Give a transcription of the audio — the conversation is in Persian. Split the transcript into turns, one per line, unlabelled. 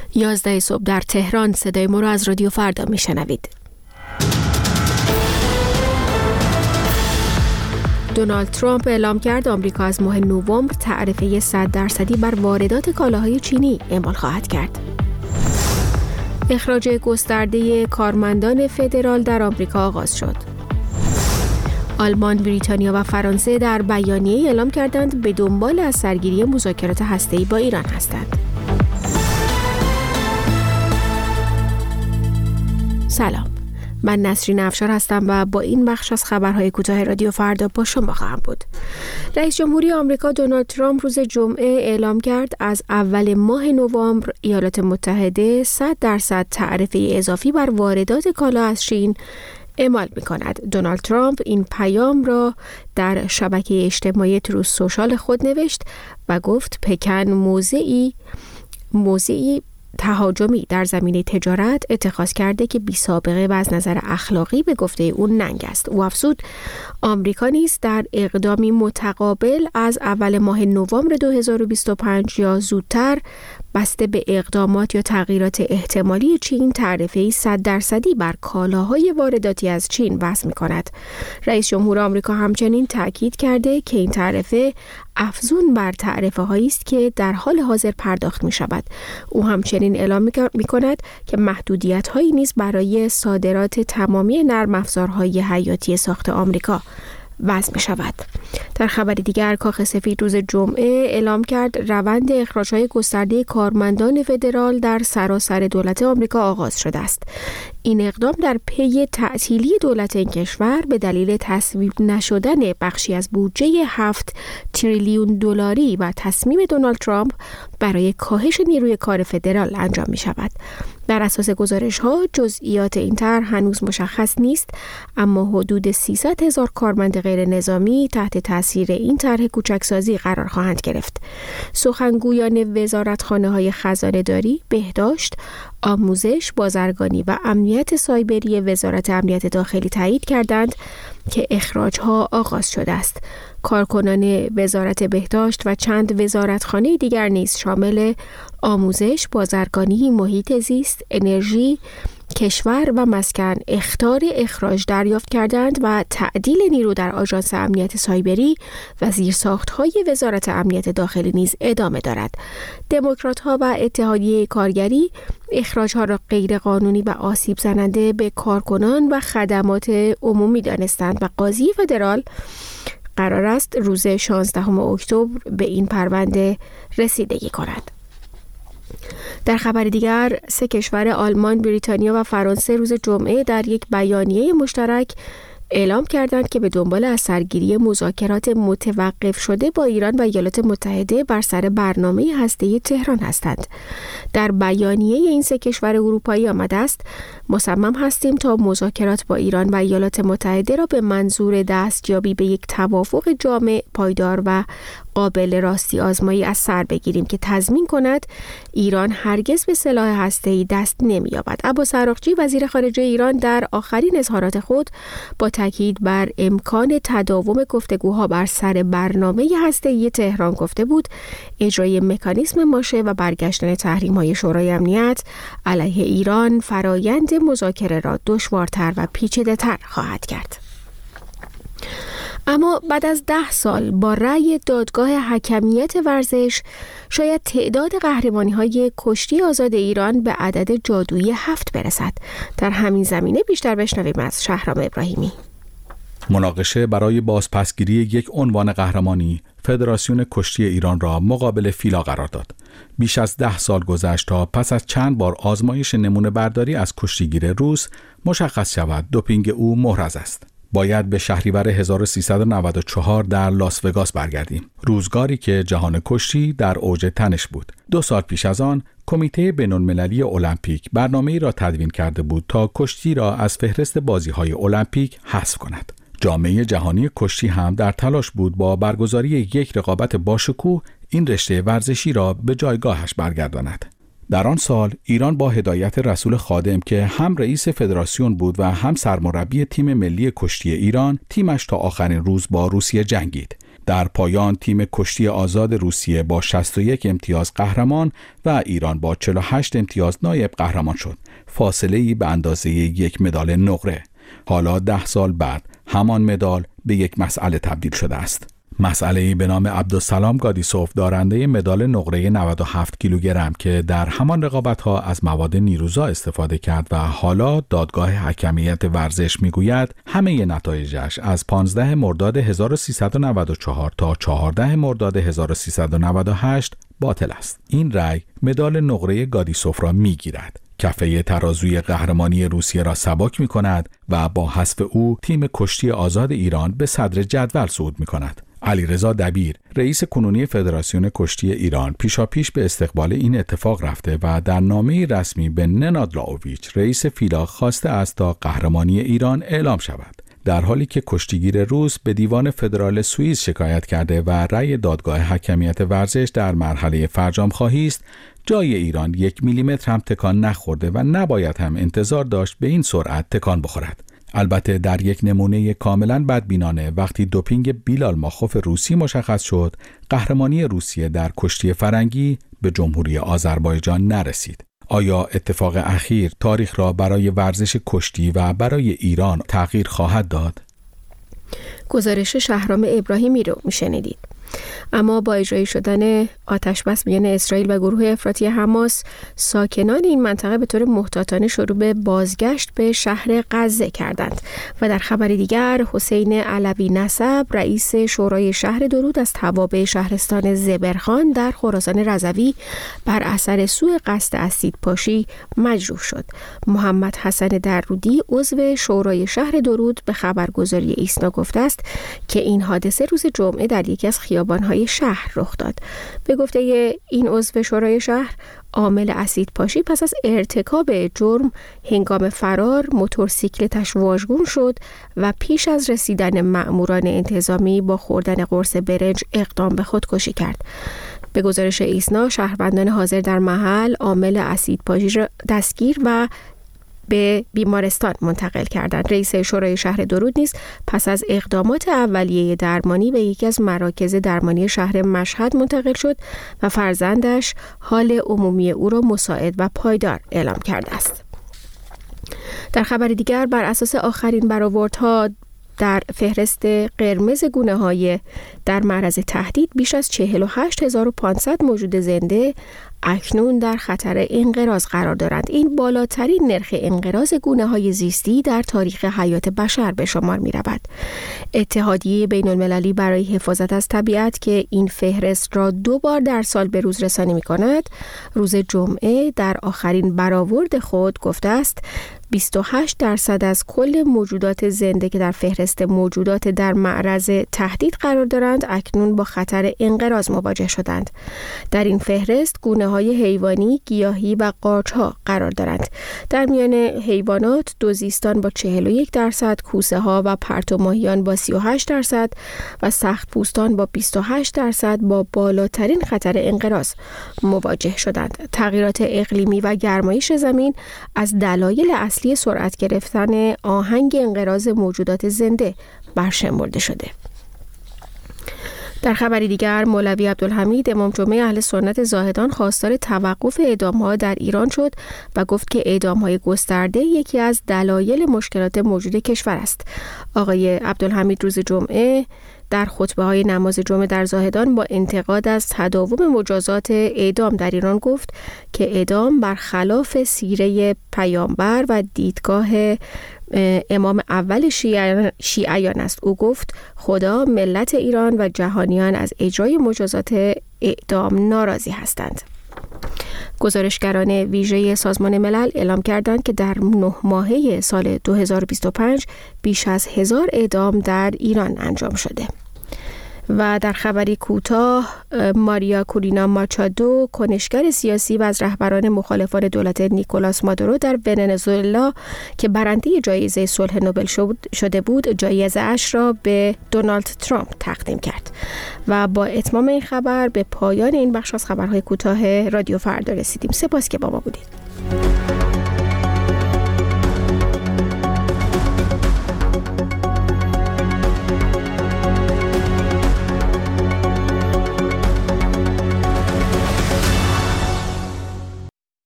11 صبح در تهران. صدای ما را از رادیو فردا میشنوید. دونالد ترامپ اعلام کرد آمریکا از ماه نوامبر تعرفه 100% بر واردات کالاهای چینی اعمال خواهد کرد. اخراج گسترده کارمندان فدرال در آمریکا آغاز شد. آلمان، بریتانیا و فرانسه در بیانیه‌ای اعلام کردند به دنبال از سرگیری مذاکرات هسته‌ای با ایران هستند. سلام، من نسرین افشار هستم و با این بخش از خبرهای کوتاه رادیو فردا با شما خواهم بود. رئیس جمهوری آمریکا دونالد ترامپ روز جمعه اعلام کرد از اول ماه نوامبر ایالات متحده 100% تعرفه اضافی بر واردات کالا از چین اعمال می‌کند. دونالد ترامپ این پیام را در شبکه اجتماعی تروث سوشال خود نوشت و گفت پکن موضعی تهاجمی در زمینه تجارت اتخاذ کرده که بی سابقه و از نظر اخلاقی به گفته اون ننگ است. او افزود آمریکا نیز در اقدامی متقابل از اول ماه نوامبر 2025 یا زودتر بسته به اقدامات یا تغییرات احتمالی چین تعرفه‌ای 100% بر کالاهای وارداتی از چین وضع می‌کند. رئیس جمهور آمریکا همچنین تاکید کرده که این تعرفه افزون بر تعرفه‌هایی است که در حال حاضر پرداخت می‌شود. او همچنین اعلام می‌کند که محدودیت‌هایی نیز برای صادرات تمامی نرم افزارهای حیاتی ساخت آمریکا وضع می‌شود. در خبر دیگر کاخ سفید روز جمعه اعلام کرد روند اخراج‌های گسترده کارمندان فدرال در سراسر دولت آمریکا آغاز شده است. این اقدام در پی تعطیلی دولت این کشور به دلیل تصویب نشدن بخشی از بودجه 7 تریلیون دلاری و تصمیم دونالد ترامپ برای کاهش نیروی کار فدرال انجام می شود. بر اساس گزارش‌ها جزئیات این طرح هنوز مشخص نیست، اما حدود 300,000 کارمند غیر نظامی تحت تاثیر این طرح کوچکسازی قرار خواهند گرفت. سخنگویان وزارتخانه‌های خزانه‌داری، بهداشت، آموزش، بازرگانی و امنیت سایبری وزارت امنیت داخلی تایید کردند که اخراج‌ها آغاز شده است. کارکنان وزارت بهداشت و چند وزارتخانه دیگر نیز شامل آموزش، بازرگانی، محیط زیست، انرژی، کشور و مسکن اخطار اخراج دریافت کردند و تعدیل نیرو در آژانس امنیت سایبری و زیرساخت‌های وزارت امنیت داخلی نیز ادامه دارد. دموکرات‌ها و اتحادیه کارگری اخراج‌ها را غیرقانونی و آسیب زننده به کارکنان و خدمات عمومی دانستند و قاضی فدرال قرار است روز 16 اکتبر به این پرونده رسیدگی کند. در خبر دیگر 3 کشور آلمان، بریتانیا و فرانسه روز جمعه در یک بیانیه مشترک اعلام کردند که به دنبال از سرگیری مذاکرات متوقف شده با ایران و ایالات متحده بر سر برنامه هسته‌ای تهران هستند. در بیانیه این 3 کشور اروپایی آمده است مصمم هستیم تا مذاکرات با ایران و ایالات متحده را به منظور دستیابی به یک توافق جامع، پایدار و قابل راستی آزمایی از سر بگیریم که تضمین کند ایران هرگز به سلاح هسته‌ای دست نمی‌یابد. عباس عراقچی وزیر خارجه ایران در آخرین اظهارات خود با تاکید بر امکان تداوم گفتگوها بر سر برنامه هسته‌ای تهران گفته بود اجرای مکانیزم ماشه و برگشتن تحریم‌های شورای امنیت علیه ایران فرایند مذاکره را دشوارتر و پیچیده‌تر خواهد کرد. اما بعد از 10 سال با رأی دادگاه حکمیت ورزش شاید تعداد قهرمانی‌های کشتی آزاد ایران به عدد جادویی 7 برسد. در همین زمینه بیشتر بشنویم از شهرام ابراهیمی.
مناقشه برای بازپسگیری یک عنوان قهرمانی فدراسیون کشتی ایران را مقابل فیلا قرار داد. بیش از 10 سال گذشت تا پس از چند بار آزمایش نمونه برداری از کشتیگیر روس مشخص شود دوپینگ او محرز است. باید به شهریور 1394 در لاس وگاس برگردیم، روزگاری که جهان کشتی در اوج تنش بود. 2 سال پیش از آن کمیته بین‌المللی المپیک برنامه‌ای را تدوین کرده بود تا کشتی را از فهرست بازی‌های المپیک حذف کند. جامعه جهانی کشتی هم در تلاش بود با برگزاری یک رقابت باشکوه این رشته ورزشی را به جایگاهش برگرداند. در آن سال ایران با هدایت رسول خادم که هم رئیس فدراسیون بود و هم سرمربی تیم ملی کشتی ایران، تیمش تا آخرین روز با روسیه جنگید. در پایان تیم کشتی آزاد روسیه با 61 امتیاز قهرمان و ایران با 48 امتیاز نایب قهرمان شد. فاصله‌ای به اندازه یک مدال نقره. حالا 10 سال بعد همان مدال به یک مسئله تبدیل شده است. مسئله‌ای به نام عبدالسلام گادیسوف دارنده مدال نقره 97 کیلوگرم که در همان رقابت‌ها از مواد نیروزا استفاده کرد و حالا دادگاه حکمیت ورزش میگوید همه نتایجش از 15 مرداد 1394 تا 14 مرداد 1398 باطل است. این رأی مدال نقره گادیسوف را میگیرد. کفه ترازوی قهرمانی روسیه را سبک می کند و با حذف او تیم کشتی آزاد ایران به صدر جدول صعود می کند. علیرضا دبیر، رئیس کنونی فدراسیون کشتی ایران، پیشاپیش به استقبال این اتفاق رفته و در نامه رسمی به نناد لاوویچ، رئیس فیلا، خواسته است تا قهرمانی ایران اعلام شود. در حالی که کشتیگیر روس به دیوان فدرال سوئیس شکایت کرده و رأی دادگاه حکمیت ورزش در مرحله فرجام‌خواهی است، جای ایران 1 میلیمتر هم تکان نخورده و نباید هم انتظار داشت به این سرعت تکان بخورد. البته در یک نمونه کاملا بدبینانه وقتی دوپینگ بیلال ماخوف روسی مشخص شد، قهرمانی روسیه در کشتی فرنگی به جمهوری آذربایجان نرسید. آیا اتفاق اخیر تاریخ را برای ورزش کشتی و برای ایران تغییر خواهد داد؟
گزارش شهرام ابراهیمی رو میشنیدید. اما با اجرایی شدن آتشبس میان اسرائیل و گروه افراطی حماس، ساکنان این منطقه به طور محتاطانه شروع به بازگشت به شهر غزه کردند. و در خبر دیگر، حسین علوی نسب، رئیس شورای شهر درود از توابع شهرستان زبرخان در خراسان رضوی بر اثر سوء قصد اسیدپاشی مجروح شد. محمد حسن درودی، عضو شورای شهر درود، به خبرگزاری ایسنا گفته است که این حادثه روز جمعه در یکی از خیابان‌های شهر رخ داد. به گفته این عضو شورای شهر، عامل اسیدپاشی پس از ارتکاب جرم هنگام فرار موتورسیکلتش واژگون شد و پیش از رسیدن مأموران انتظامی با خوردن قرص برنج اقدام به خودکشی کرد. به گزارش ایسنا، شهروندان حاضر در محل عامل اسیدپاشی را دستگیر و به بیمارستان منتقل کردند. رئیس شورای شهر درود نیز پس از اقدامات اولیه درمانی به یکی از مراکز درمانی شهر مشهد منتقل شد و فرزندش حال عمومی او را مساعد و پایدار اعلام کرده است. در خبر دیگر، بر اساس آخرین برآوردها در فهرست قرمز گونه‌های در معرض تهدید، بیش از 48500 موجود زنده اکنون در خطر انقراض قرار دارند. این بالاترین نرخ انقراض گونه‌های زیستی در تاریخ حیات بشر به شمار می‌رود. اتحادیه بین‌المللی برای حفاظت از طبیعت که این فهرست را 2 بار در سال به روز رسانی می‌کند، روز جمعه در آخرین برآورد خود گفته است 28% از کل موجودات زنده که در فهرست موجودات در معرض تهدید قرار دارند اکنون با خطر انقراض مواجه شدند. در این فهرست گونه‌های حیوانی، گیاهی و قارچ‌ها قرار دارند. در میان حیوانات دوزیستان با 41%، کوسه‌ها و پرتوماهیان با 38% و سخت‌پوستان با 28% با بالاترین خطر انقراض مواجه شدند. تغییرات اقلیمی و گرمایش زمین از دلایل اصلی سرعت گرفتن آهنگ انقراض موجودات زنده برشمرده شده. در خبری دیگر، مولوی عبدالحمید امام جمعه اهل سنت زاهدان خواستار توقف اعدام‌ها در ایران شد و گفت که اعدام‌های گسترده یکی از دلایل مشکلات موجود کشور است. آقای عبدالحمید روز جمعه در خطبه‌های نماز جمعه در زاهدان با انتقاد از تداوم مجازات اعدام در ایران گفت که اعدام برخلاف سیره پیامبر و دیدگاه امام اول شیعیان است. او گفت خدا، ملت ایران و جهانیان از اجرای مجازات اعدام ناراضی هستند. گزارشگران ویژه سازمان ملل اعلام کردند که در 9 ماهه سال 2025 بیش از 1000 اعدام در ایران انجام شده. و در خبری کوتاه، ماریا کورینا ماچادو، کنشگر سیاسی و از رهبران مخالفان دولت نیکولاس مادورو در ونزوئلا که برنده جایزه صلح نوبل شده بود، جایزه اش را به دونالد ترامپ تقدیم کرد. و با اتمام این خبر به پایان این بخش از خبرهای کوتاه رادیو فردا رسیدیم. سپاس که با ما بودید.